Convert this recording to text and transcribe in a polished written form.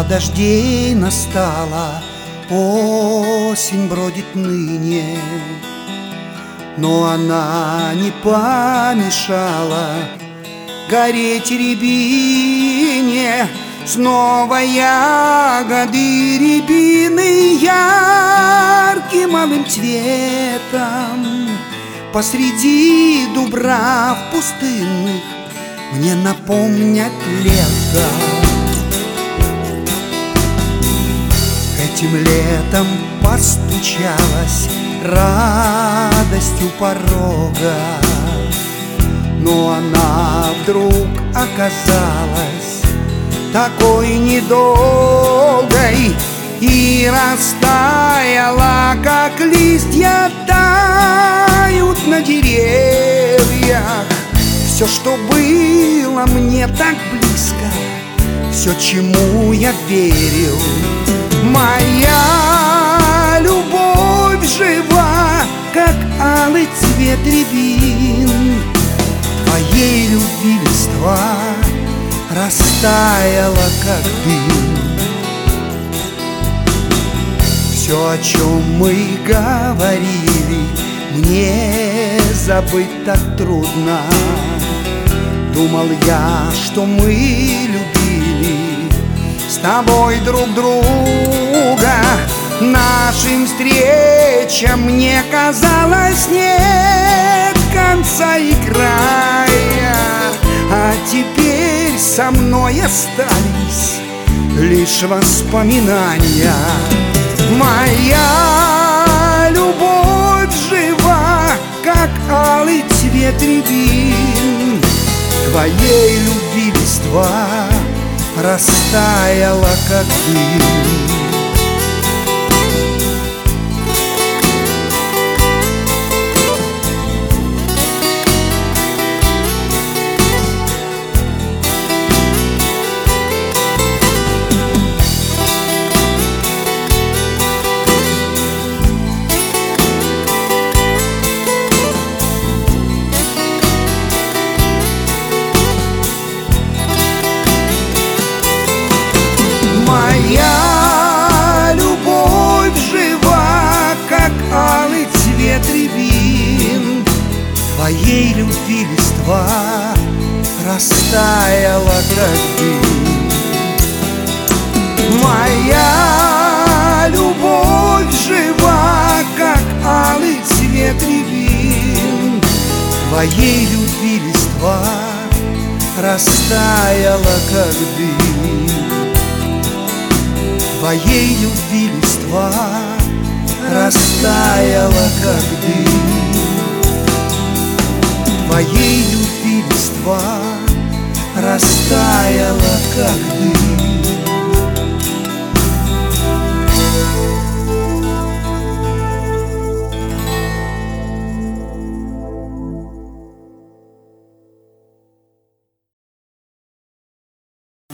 Пора дождей настала, осень бродит ныне, но она не помешала гореть рябине. Снова ягоды рябины ярким алым цветом посреди дубрав пустынных мне напомнят лето. Этим летом постучалась радость у порога, но она вдруг оказалась такой недолгой и растаяла, как листья тают на деревьях. Все, что было мне так близко, все, чему я верил, моя любовь жива, как алый цвет рябин. Твоей любви листва растаяла, как дым. Все, о чем мы говорили, мне забыть так трудно. Думал я, что мы любили с тобой друг друга. Нашим встречам мне казалось нет конца и края, а теперь со мной остались лишь воспоминания. Моя любовь жива, как алый цвет рябин. Твоей любви листва растаяла, как дым. Моя любовь жива, как алый цвет рябин. Твоей любви листва растаяла, как дым. Моя любовь жива, как алый цвет рябин. Твоей любви листва растаяла, как дым. Твоей любви листва растаяла, как дым. Твоей любви листва растаяла, как дым.